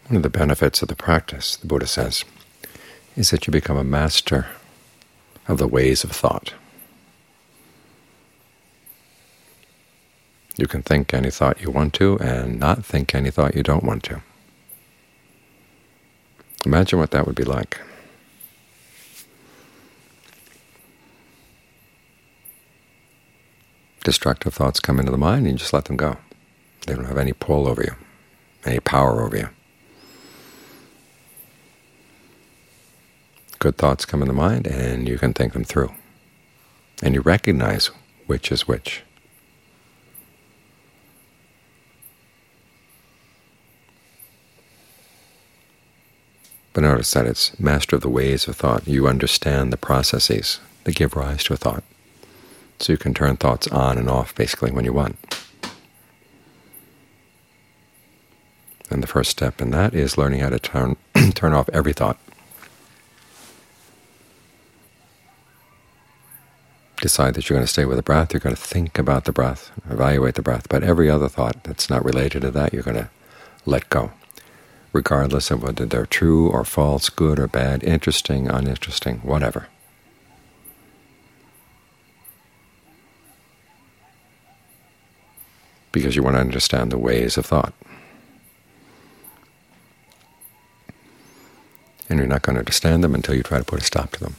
One of the benefits of the practice, the Buddha says, is that you become a master of the ways of thought. You can think any thought you want to and not think any thought you don't want to. Imagine what that would be like. Destructive thoughts come into the mind and you just let them go. They don't have any pull over you, any power over you. Good thoughts come in the mind and you can think them through. And you recognize which is which. But notice that it's master of the ways of thought. You understand the processes that give rise to a thought. So you can turn thoughts on and off basically when you want. And the first step in that is learning how to turn off every thought. Decide that you're going to stay with the breath. You're going to think about the breath, evaluate the breath. But every other thought that's not related to that, you're going to let go, regardless of whether they're true or false, good or bad, interesting, uninteresting, whatever. Because you want to understand the ways of thought. And you're not going to understand them until you try to put a stop to them.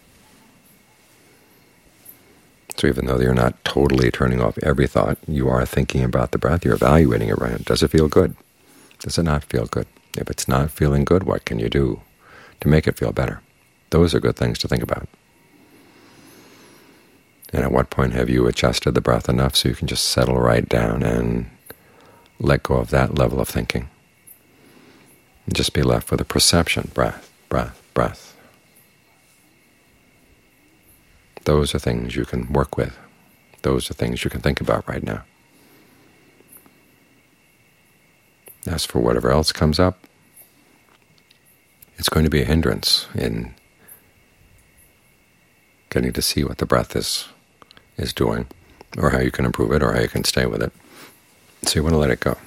So even though you're not totally turning off every thought, you are thinking about the breath, you're evaluating it right. Does it feel good? Does it not feel good? If it's not feeling good, what can you do to make it feel better? Those are good things to think about. And at what point have you adjusted the breath enough so you can just settle right down and let go of that level of thinking? And just be left with a perception, breath, breath, breath. Those are things you can work with. Those are things you can think about right now. As for whatever else comes up, it's going to be a hindrance in getting to see what the breath is doing, or how you can improve it, or how you can stay with it. So you want to let it go.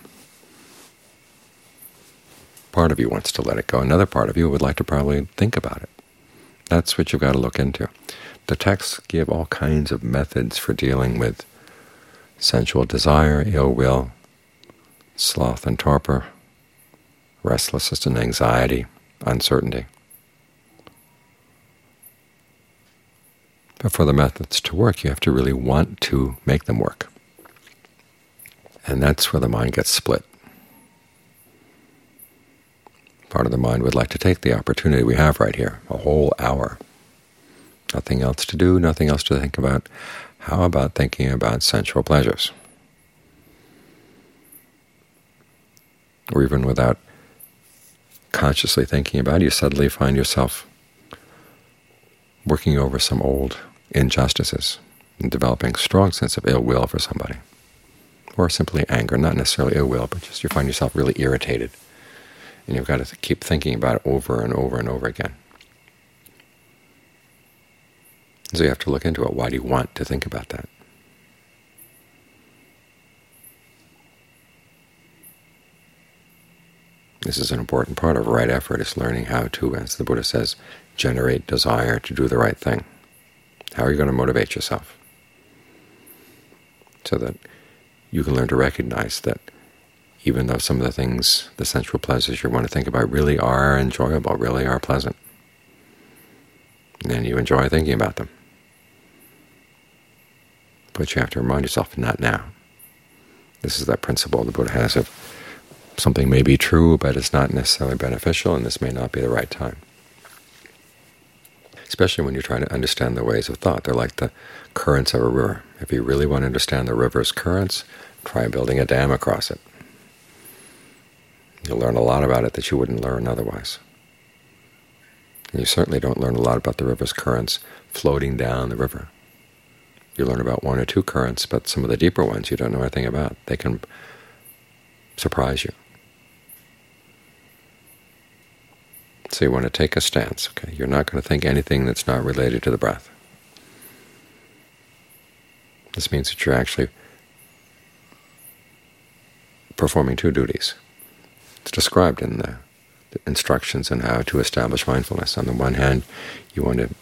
Part of you wants to let it go. Another part of you would like to probably think about it. That's what you've got to look into. The texts give all kinds of methods for dealing with sensual desire, ill will, sloth and torpor, restlessness and anxiety, uncertainty. But for the methods to work, you have to really want to make them work. And that's where the mind gets split. Part of the mind would like to take the opportunity we have right here, a whole hour. Nothing else to do, nothing else to think about. How about thinking about sensual pleasures? Or even without consciously thinking about it, you suddenly find yourself working over some old injustices and developing a strong sense of ill will for somebody. Or simply anger, not necessarily ill will, but just you find yourself really irritated. And you've got to keep thinking about it over and over and over again. So you have to look into it. Why do you want to think about that? This is an important part of right effort, is learning how to, as the Buddha says, generate desire to do the right thing. How are you going to motivate yourself? So that you can learn to recognize that even though some of the things, the sensual pleasures you want to think about really are enjoyable, really are pleasant, and you enjoy thinking about them. But you have to remind yourself, not now. This is that principle the Buddha has of something may be true, but it's not necessarily beneficial, and this may not be the right time. Especially when you're trying to understand the ways of thought. They're like the currents of a river. If you really want to understand the river's currents, try building a dam across it. You'll learn a lot about it that you wouldn't learn otherwise. And you certainly don't learn a lot about the river's currents floating down the river. You learn about one or two currents, but some of the deeper ones you don't know anything about. They can surprise you. So you want to take a stance. Okay, you're not going to think anything that's not related to the breath. This means that you're actually performing two duties. It's described in the instructions on how to establish mindfulness. On the one hand, you want to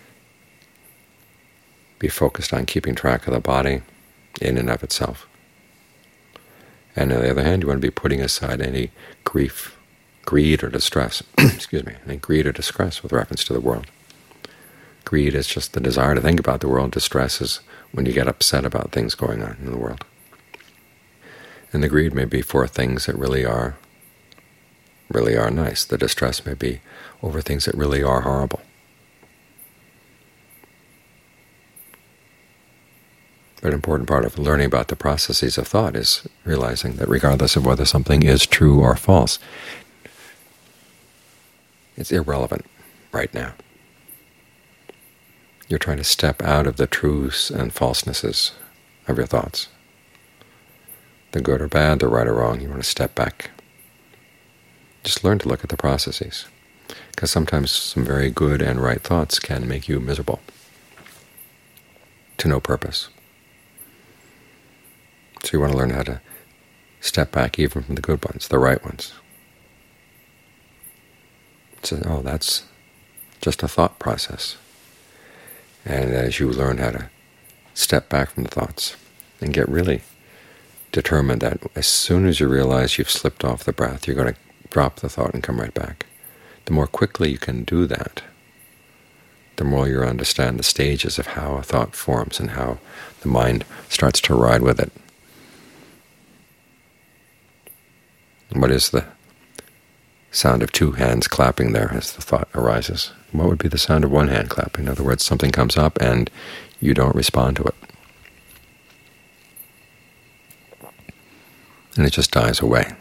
be focused on keeping track of the body in and of itself. And on the other hand, you want to be putting aside any grief, greed, or distress, excuse me, any greed or distress with reference to the world. Greed is just the desire to think about the world. Distress is when you get upset about things going on in the world. And the greed may be for things that really are nice. The distress may be over things that really are horrible. But an important part of learning about the processes of thought is realizing that regardless of whether something is true or false, it's irrelevant right now. You're trying to step out of the truths and falsenesses of your thoughts. The good or bad, the right or wrong, you want to step back. Just learn to look at the processes, because sometimes some very good and right thoughts can make you miserable to no purpose. So you want to learn how to step back even from the good ones, the right ones. So, oh, that's just a thought process. And as you learn how to step back from the thoughts and get really determined that as soon as you realize you've slipped off the breath, you're going to drop the thought and come right back. The more quickly you can do that, the more you understand the stages of how a thought forms and how the mind starts to ride with it. What is the sound of two hands clapping there as the thought arises? What would be the sound of one hand clapping? In other words, something comes up and you don't respond to it. And it just dies away.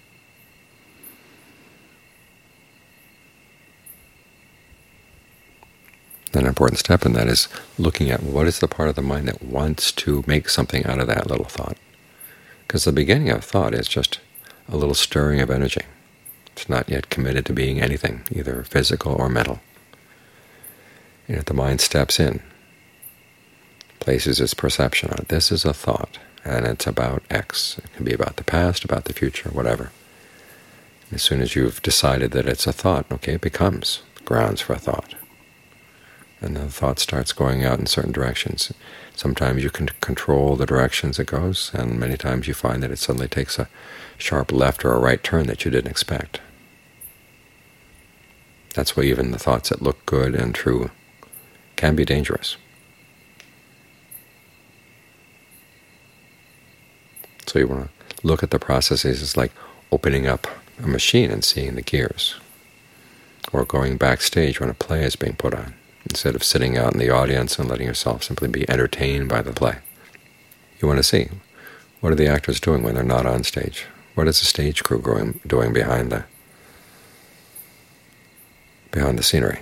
Then an important step in that is looking at what is the part of the mind that wants to make something out of that little thought. Because the beginning of thought is just a little stirring of energy. It's not yet committed to being anything, either physical or mental. And if the mind steps in, places its perception on it, this is a thought, and it's about X. It can be about the past, about the future, whatever. And as soon as you've decided that it's a thought, okay, it becomes grounds for a thought. And the thought starts going out in certain directions. Sometimes you can control the directions it goes, and many times you find that it suddenly takes a sharp left or a right turn that you didn't expect. That's why even the thoughts that look good and true can be dangerous. So you want to look at the processes as like opening up a machine and seeing the gears, or going backstage when a play is being put on, instead of sitting out in the audience and letting yourself simply be entertained by the play. You want to see, what are the actors doing when they're not on stage? What is the stage crew doing behind the scenery?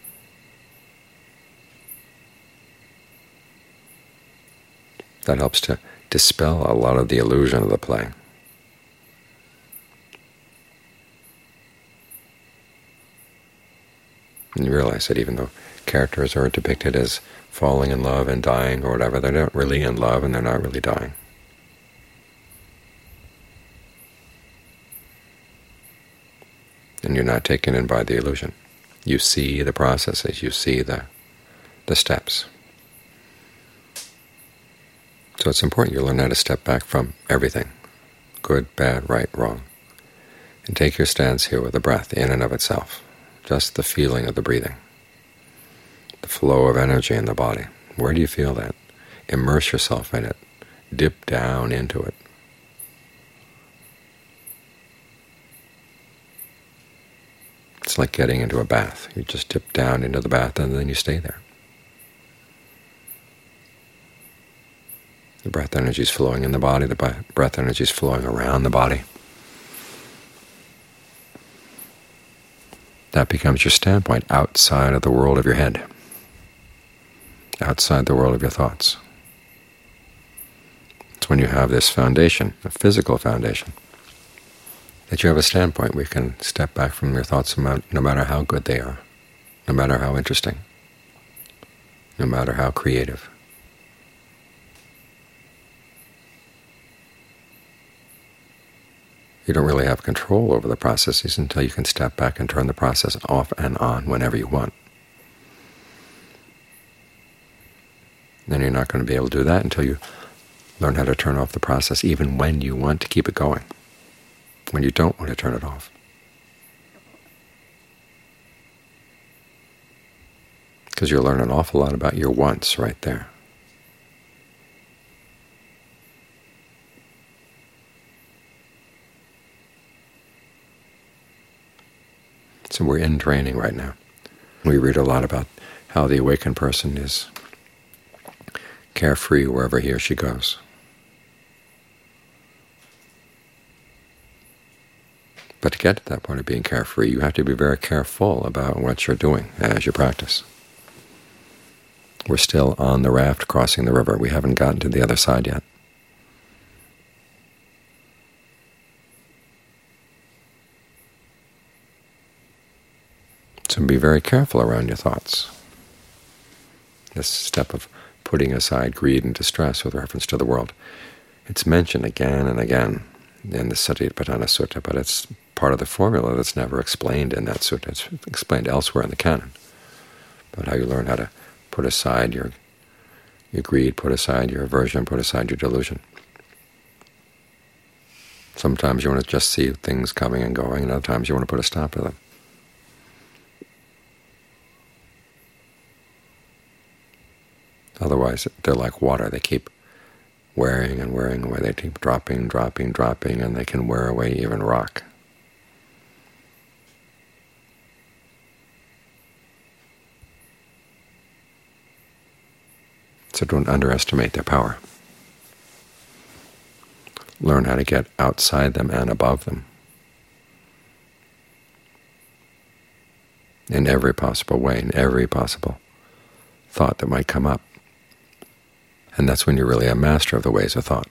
That helps to dispel a lot of the illusion of the play. And you realize that even though characters are depicted as falling in love and dying or whatever, they're not really in love and they're not really dying. And you're not taken in by the illusion. You see the processes, you see the steps. So it's important you learn how to step back from everything, good, bad, right, wrong, and take your stance here with the breath in and of itself, just the feeling of the breathing, the flow of energy in the body. Where do you feel that? Immerse yourself in it. Dip down into it. It's like getting into a bath. You just dip down into the bath and then you stay there. The breath energy is flowing in the body. The breath energy is flowing around the body. That becomes your standpoint outside of the world of your head, outside the world of your thoughts. It's when you have this foundation, a physical foundation, that you have a standpoint where you can step back from your thoughts no matter how good they are, no matter how interesting, no matter how creative. You don't really have control over the processes until you can step back and turn the process off and on whenever you want. Then you're not going to be able to do that until you learn how to turn off the process even when you want to keep it going, when you don't want to turn it off. Because you'll learn an awful lot about your wants right there. So we're in training right now. We read a lot about how the awakened person is carefree wherever he or she goes. But to get to that point of being carefree, you have to be very careful about what you're doing as you practice. We're still on the raft crossing the river. We haven't gotten to the other side yet. So be very careful around your thoughts. This step of putting aside greed and distress with reference to the world, it's mentioned again and again in the Satipatthana Sutta, but it's part of the formula that's never explained in that sutta. It's explained elsewhere in the canon, about how you learn how to put aside your greed, put aside your aversion, put aside your delusion. Sometimes you want to just see things coming and going, and other times you want to put a stop to them. Otherwise, they're like water. They keep wearing and wearing away. They keep dropping, dropping, dropping, and they can wear away even rock. So don't underestimate their power. Learn how to get outside them and above them in every possible way, in every possible thought that might come up. And that's when you're really a master of the ways of thought.